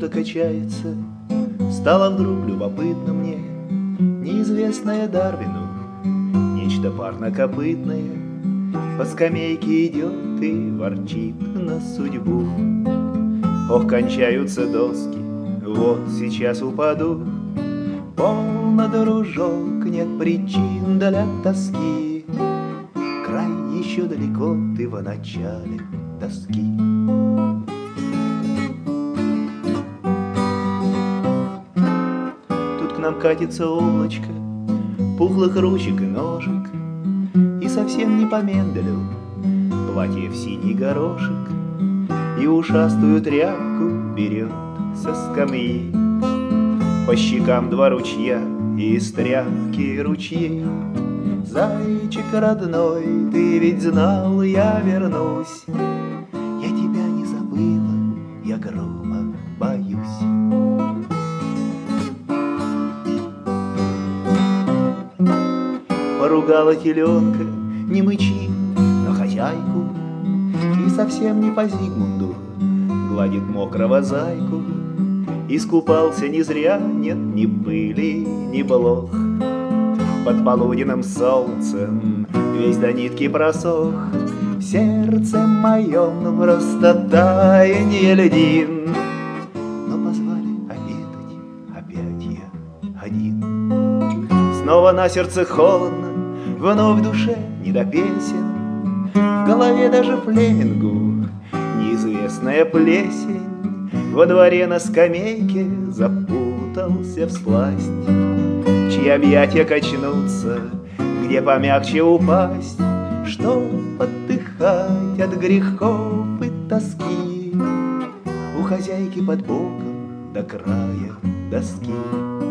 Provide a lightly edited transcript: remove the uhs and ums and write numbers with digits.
кто-то качается. Стало вдруг любопытно мне неизвестное Дарвину нечто парнокопытное. По скамейке идет и ворчит на судьбу. Ох, кончаются доски, вот сейчас упаду. Полно, дружок, нет причин для тоски. Край еще далеко, ты в начале тоски. Тут к нам катится облачко пухлых ручек и ножек, и совсем не по Менделю платье в синий горошек, и ушастую тряпку берет со скамьи. По щекам два ручья, и из тряпки ручьей. Зайчик родной, ты ведь знал, я вернусь. Я тебя не забыла, я грома боюсь. Поругала теленка, не мычи, но хозяйку, и совсем не по Зигмунду гладит мокрого зайку. Искупался не зря, нет ни пыли, ни блох. Под полуденным солнцем весь до нитки просох. В сердце моем просто таяние льдин. Но позвали обедать, опять я один. Снова на сердце холодно, вновь в душе не до песен. В голове даже Флемингу неизвестная плесень. Во дворе на скамейке запутался всласть. В чьи объятия качнуться, где помягче упасть, чтоб отдыхать от грехов и тоски. У хозяйки под боком до края доски.